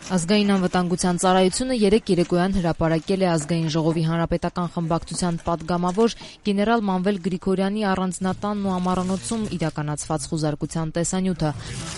Ազգային անվտանգության ծառայությունը երեկ երեկոյան հրապարակել է Ազգային ժողովի հանրապետական խմբակցության պատգամավոր գեներալ Մանվել Գրիգորյանի առանձնատանն ու ամառանոցում իրականացված խուզարկության տեսանյութը։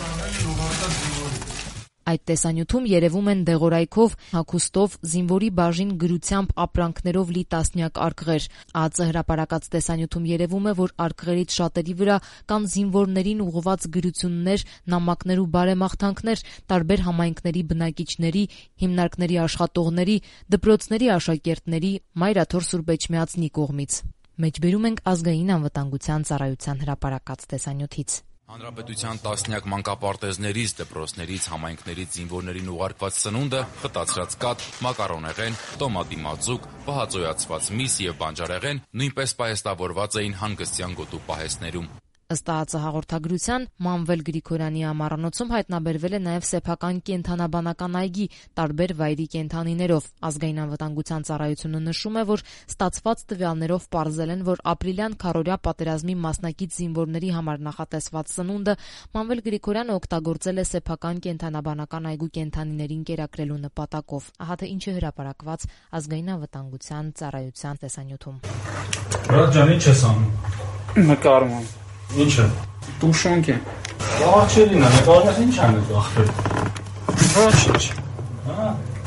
Այդ տեսանյութում երևում են դեղորայքով, հագուստով, զինվորի բաժին գրությամբ ապրանքներով լի տասնյակ արկղեր։ ԱԱԾ հրապարակած տեսանյութում երևում է, որ արկղերից շատերի վրա կան զինվորներին ուղղված գրություններ, նամակներ ու բարեմաղթանքներ տարբեր համայնքների բնակիչների, հիմնարկների աշխատողների, դպրոցների աշակերտների, Մայրաթոր Սուրբ Էջմիածնի կողմից։ Մեջբերում ենք Ազգային անվտանգության ծառայության հրապարակած տեսանյութից։ Հանրապետության տասնյակ մանկապարտեզներից, դպրոցներից, համայնքներից զինվորներին ուղարկված սնունդը, խտացրած կաթ, մակարոնեղեն, տոմատի մածուկ, պահածոյացված միս եւ բանջարեղեն նույնպես պահեստավորված էին հանգստյան գոտու պահեստներում։ Ըստ ԱԱԾ հաղորդագրության, Մանվել Գրիգորյանի ամառանոցում հայտնաբերվել է նաև սեփական կենդանաբանական այգի տարբեր վայրի կենդանիներով։ Ազգային անվտանգության ծառայությունը նշում է, որ ստացված տվյալներով պարզել են, որ ապրիլյան քառօրյա պատերազմի մասնակից զինվորների համար նախատեսված սնունդը Մանվել Գրիգորյանը օգտագործել է սեփական կենդանաբանական այգու կենդանիներին կերակրելու նպատակով։ Ահա թե ինչ է հրապարակված Ազգային անվտանգության ծառայության տեսանյութում։ Բրատ ջան, ինչ ես անում։ Նկարում եմ։ Ինչը։ Տուշոնք է։ Աղջերին է, նկարնես ինչ անես աղբեր։ Ոչինչ։ Հա։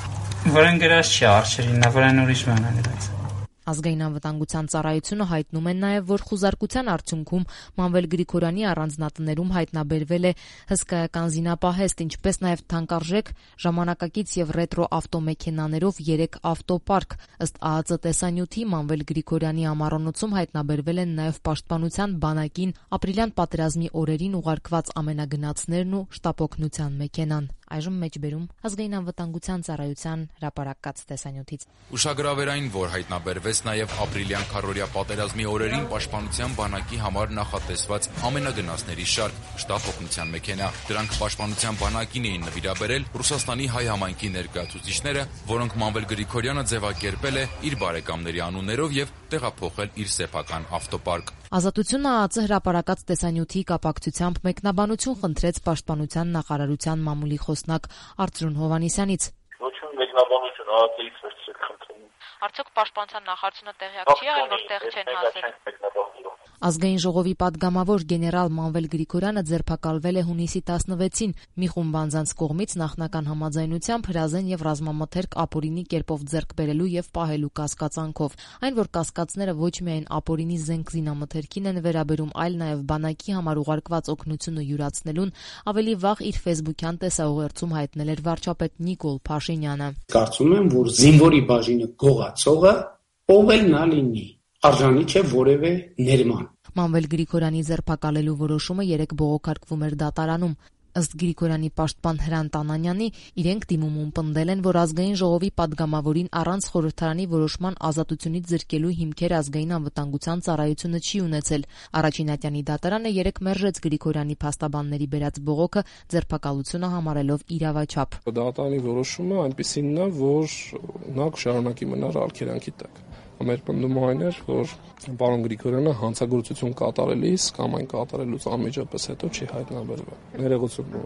Վրան գրած չի արչերին, վրան ուրիշ ման է գրած։ Ազգային անվտանգության ծառայությունը հայտնում է նաև, որ խուզարկության արդյունքում Մանվել Գրիգորյանի առանձնատներում հայտնաբերվել է հսկայական զինապահեստ, ինչպես նաև թանկարժեք, ժամանակակից եւ ռետրո ավտոմեքենաներով 3 ավտոպարկ։ Ըստ ԱԱԾ տեսանյութի Մանվել Գրիգորյանի ամառանոցում հայտնաբերվել են նաև պաշտպանության բանակին ապրիլյան պատերազմի օրերին ուղարկված ամենագնացներն ու շտապօգնության մեքենան։ Այժմ մեջբերում Ազգային անվտանգության ծառայության հրապարակած տեսանյութից։ Ուշագրավերային, որ հայտնաբերվեց նաև ապրիլյան քառօրյա պատերազմի օրերին պաշտպանության բանակի համար նախատեսված ամենագնացների շարք շտապօգնության մեքենա։ Դրանք պաշտպանության բանակին էին նվիրաբերել Ռուսաստանի հայ համայնքի ներկայացուցիչները, որոնք Մանվել Գրիգորյանը ձևակերպել է իր բարեկամների անուններով եւ տեղափոխել իր սեփական ավտոպարկ։ Ազատությունը ԱԱԾ հրապարակած տեսանյութի կապակցությամբ մեկնաբանություն խնդրեց Պաշտպանության նախարարության մամուլի խոսնակ Արծրուն Հովհաննիսյանից։ Ոչ մեկնաբանություն ԱԱԾ-ից վերցրեք խնդրում։ Արդյոք Պաշտպանության նախարարությունը տեղյակ չի եղել, որ տեղ չեն հասել։ Ազգային ժողովի պատգամավոր գեներալ Մանվել Գրիգորյանը ձերբակալվել է հունիսի 16-ին մի խումբ անձանց կողմից նախնական համաձայնությամբ հրազեն եւ ռազմամթերք ապօրինի կերպով ձեռք բերելու եւ պահելու կասկածանքով։ Այն, որ կասկածները ոչ միայն ապօրինի զենք զինամթերքին են վերաբերում, այլ նաեւ բանակի համար ուղարկված օգնությունը յուրացնելուն, ավելի վաղ իր ֆեյսբուքյան տեսաուղերձում հայտնել էր վարչապետ Նիկոլ Փաշինյանը։ Կարծում եմ, որ զինվորի բաժինը գողացողը ով էլ նա լինի, արժանի չէ որևէ ներման։ Մանվել Գրիգորյանի ձերբակալելու որոշումը երեկ բողոքարկվում էր դատարանում։ Ըստ Գրիգորյանի պաշտպան Հրանտ Անանյանի, իրենք դիմումում պնդել են, որ Ազգային ժողովի պատգամավորին առանց խորհրդարանի որոշման ազատությունից զրկելու հիմքեր Ազգային անվտանգության ծառայությունը չի ունեցել։ Առաջինատյանի դատարանը երեկ մերժեց Գրիգորյանի փաստաբանների բերած բողոքը ձերբակալությունը համարելով իրավաչափ։ Դատարանի որոշումը այնպիսին է, որ նա կշարունակի մնալ արգելանքի տակ։ Մեր պնդումը այն էր, որ պարոն Գրիգորյանը հանցագործություն կատարելիս կամ այն կատարելուց անմիջապես հետո չի հայտնաբերվել։ Ներողություն,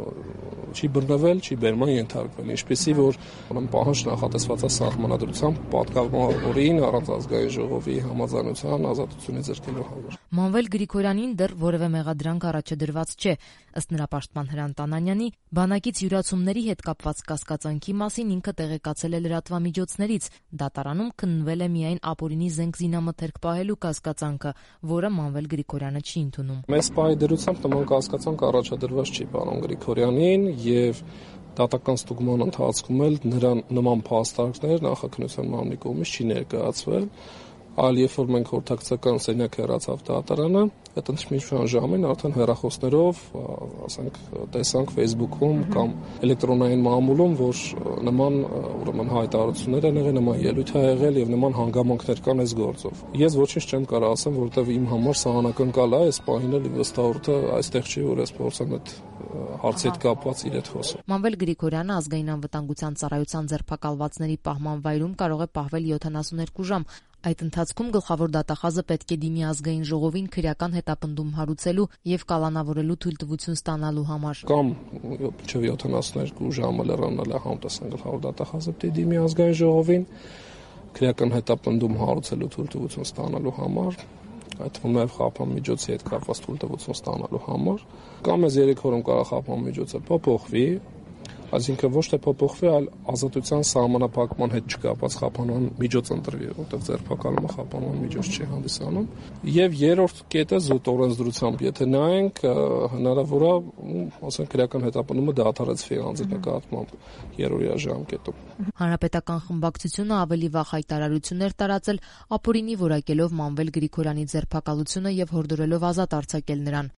չի բռնվել, չի բերման ենթարկվել, ինչպեսի որ պահանջ նախատեսված է սահմանադրությամբ պատգամավորին առանց Ազգային ժողովի համաձայնության ազատությունից զրկելու համար։ Մանվել Գրիգորյանին դեռ որևէ մեղադրանք առաջադրված չէ։ Ըստ նրա պաշտպան Հրանտ Անանյանի, բանակից յուրացումների հետ կապված կասկածանքի մասին ինքը տեղեկացել է լրատվամիջոցներից։ Դատարանում քննվել է միայն ապօրինի զենք զինամթերք պահելու կասկածանքը, որը Մանվել Գրիգորյանը չի ընդունում։ Մեծ պահի դրությամբ նման կասկածանք առաջադրված չի պարոն Գրիգորյանին եւ դատական ստուգման ընթացքում էլ նրան նման փաստարկներ նախաքննության մամուլի կողմից չի ներկայացվել, այլ երբ որ մենք խորհրդակցական սենյակ հեռացավ դատարանը, այդ ընդմիջման ժամին արդեն հեռախոսներով, ասենք, տեսանք Facebook-ում կամ էլեկտրոնային մամուլում, որ նման ուրեմն հայտարարություններ են եղել, նման ելույթ է եղել եւ նման հանգամանքներ կան այս գործով։ Ես ոչինչ չեմ կարող ասեմ, որովհետեւ իմ համար սահանակնկալ է այս պահին էլ վստահորդը այստեղ չի, որ ես փորձեմ այդ հարցի հետ կապված իր հետ խոսում։ Մանվել Գրիգորյանը Ազգային անվտանգության ծառայության ձերբակալվածների պահման վայրում կարող է պահվել 72 ժամ։ Այդ ընթացքում գլխավոր դատախազը պետք է դիմի Ազգային ժողովին քրեական հետապնդում հարուցելու եւ կալանավորելու թույլտվություն ստանալու համար։ Կամ մինչև 72 ժամը լեռանալ է համտեսանք 100 դատախազը դիմի ազգային ժողովին քրեական հետապնդում հարուցելու թույլտվություն ստանալու համար, այդ թվում նաև խափանմիջոցի հետ կապված թույլտվություն ստանալու համար, կամ այս 3 օրում կարող խափանմիջոցը փոփոխվի, այսինքն ոչ թե փոփոխվի, այլ ազատության սահմանափակման հետ չկապված խափանման միջոց ընտրվի, որտեղ ձերբակալումը խափանման միջոց չի հանդիսանում։ Եվ երրորդ կետը զուտ օրենսդրությամբ, եթե նայենք, հնարավոր է, ասենք քրեական հետապնդումը դադարեցվի անձի նկատմամբ երրորդյա ժամկետում։ Հանրապետական խմբակցությունը ավելի վաղ հայտարարություններ տարածել ապօրինի որակելով Մանվել Գրիգորյանի ձերբակալությունը եւ հորդորելով ազատ արձակել նրան։